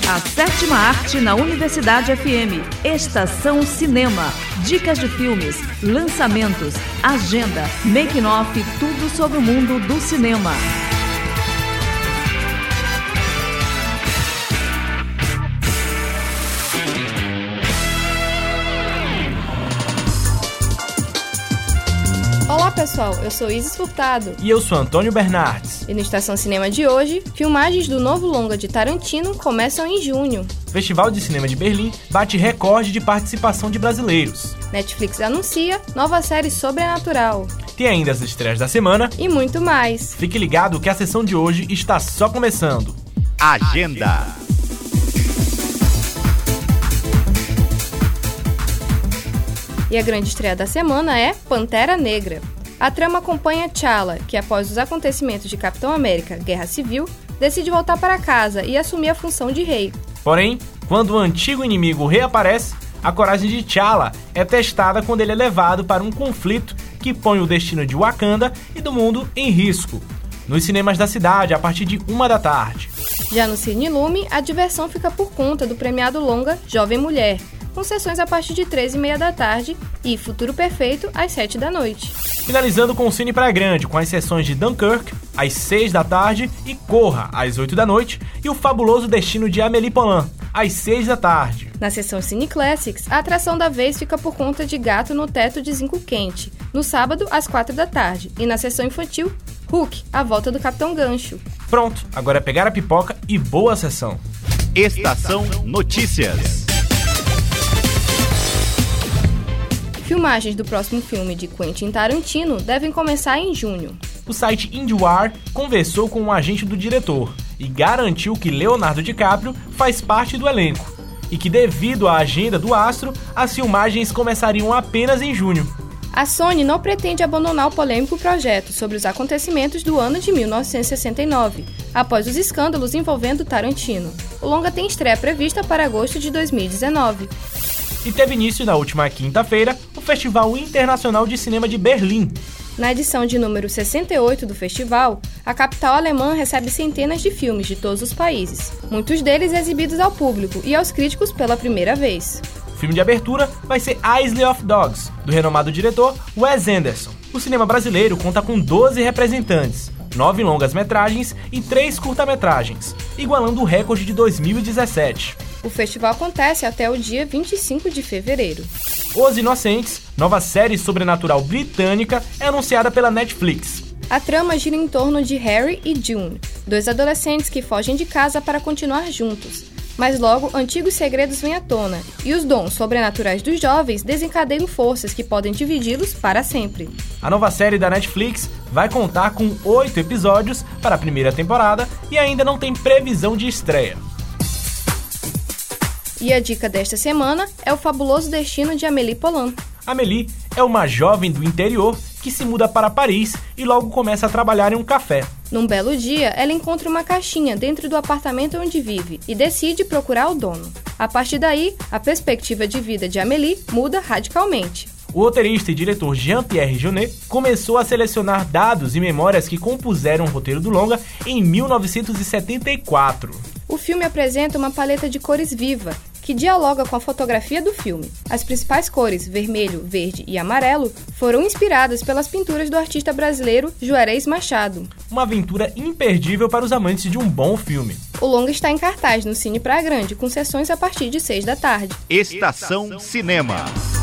A sétima arte na Universidade FM. Estação Cinema. Dicas de filmes, lançamentos, agenda, making-off, tudo sobre o mundo do cinema. Olá pessoal, eu sou Isis Furtado. E eu sou Antônio Bernardes. E no Estação Cinema de hoje, filmagens do novo longa de Tarantino começam em junho. O Festival de Cinema de Berlim bate recorde de participação de brasileiros. Netflix anuncia nova série Sobrenatural. Tem ainda as estreias da semana. E muito mais. Fique ligado que a sessão de hoje está só começando. Agenda. E a grande estreia da semana é Pantera Negra. A trama acompanha T'Challa, que após os acontecimentos de Capitão América, Guerra Civil, decide voltar para casa e assumir a função de rei. Porém, quando o antigo inimigo reaparece, a coragem de T'Challa é testada quando ele é levado para um conflito que põe o destino de Wakanda e do mundo em risco. Nos cinemas da cidade, a partir de 13h. Já no Cine Lume, a diversão fica por conta do premiado longa Jovem Mulher, com sessões a partir de 13h30 e Futuro Perfeito às 19h. Finalizando com o Cine Praia Grande, com as sessões de Dunkirk às 18h e Corra às 20h e O Fabuloso Destino de Amélie Poulain às 18h. Na sessão Cine Classics, a atração da vez fica por conta de Gato no Teto de Zinco Quente, no sábado às 4h, e na sessão infantil, Hulk, A Volta do Capitão Gancho. Pronto, agora é pegar a pipoca e boa sessão. Estação Notícias. Filmagens do próximo filme de Quentin Tarantino devem começar em junho. O site IndieWire conversou com um agente do diretor e garantiu que Leonardo DiCaprio faz parte do elenco e que, devido à agenda do astro, as filmagens começariam apenas em junho. A Sony não pretende abandonar o polêmico projeto sobre os acontecimentos do ano de 1969, após os escândalos envolvendo Tarantino. O longa tem estreia prevista para agosto de 2019. E teve início na última quinta-feira o Festival Internacional de Cinema de Berlim. Na edição de número 68 do festival, a capital alemã recebe centenas de filmes de todos os países, muitos deles exibidos ao público e aos críticos pela primeira vez. O filme de abertura vai ser Isle of Dogs, do renomado diretor Wes Anderson. O cinema brasileiro conta com 12 representantes, 9 longas-metragens e 3 curta-metragens, igualando o recorde de 2017. O festival acontece até o dia 25 de fevereiro. Os Inocentes, nova série sobrenatural britânica, é anunciada pela Netflix. A trama gira em torno de Harry e June, dois adolescentes que fogem de casa para continuar juntos. Mas logo, antigos segredos vêm à tona, e os dons sobrenaturais dos jovens desencadeiam forças que podem dividi-los para sempre. A nova série da Netflix vai contar com 8 episódios para a primeira temporada e ainda não tem previsão de estreia. E a dica desta semana é O Fabuloso Destino de Amélie Poulain. Amélie é uma jovem do interior que se muda para Paris e logo começa a trabalhar em um café. Num belo dia, ela encontra uma caixinha dentro do apartamento onde vive e decide procurar o dono. A partir daí, a perspectiva de vida de Amélie muda radicalmente. O roteirista e diretor Jean-Pierre Jeunet começou a selecionar dados e memórias que compuseram o roteiro do longa em 1974. O filme apresenta uma paleta de cores viva, que dialoga com a fotografia do filme. As principais cores, vermelho, verde e amarelo, foram inspiradas pelas pinturas do artista brasileiro Juarez Machado. Uma aventura imperdível para os amantes de um bom filme. O longa está em cartaz no Cine Praia Grande, com sessões a partir de 18h. Estação Cinema.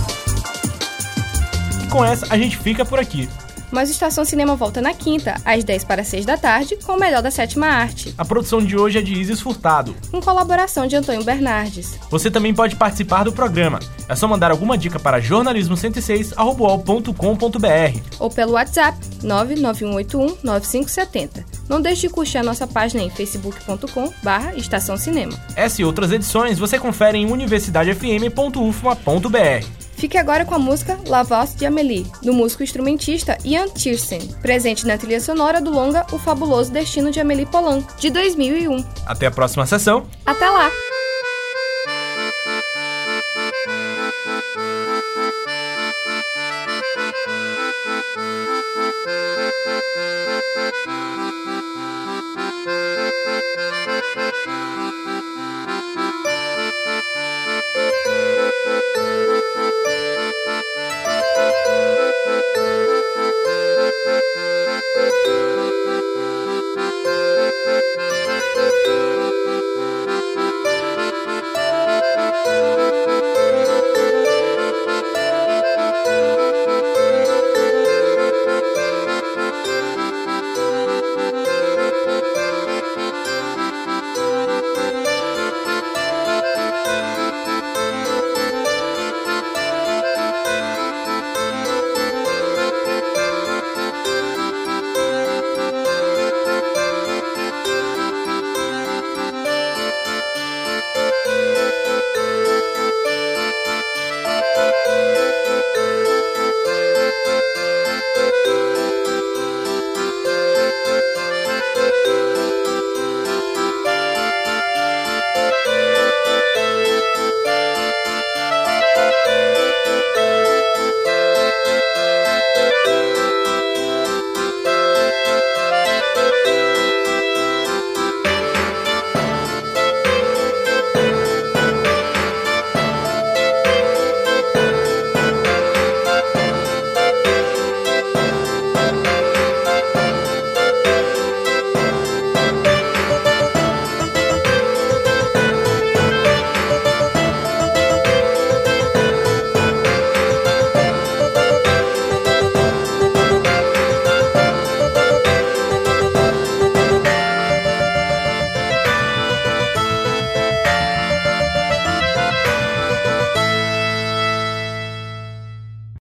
E com essa, a gente fica por aqui. Mas o Estação Cinema volta na quinta, às 18h com o melhor da sétima arte. A produção de hoje é de Isis Furtado, com colaboração de Antônio Bernardes. Você também pode participar do programa. É só mandar alguma dica para jornalismo106@uol.com.br ou pelo WhatsApp 991819570. Não deixe de curtir a nossa página em facebook.com/Estação Cinema. Essa e outras edições você confere em universidadefm.ufma.br. Fique agora com a música La Voz de Amélie, do músico instrumentista Ian Tiersen, presente na trilha sonora do longa O Fabuloso Destino de Amélie Poulain, de 2001. Até a próxima sessão. Até lá!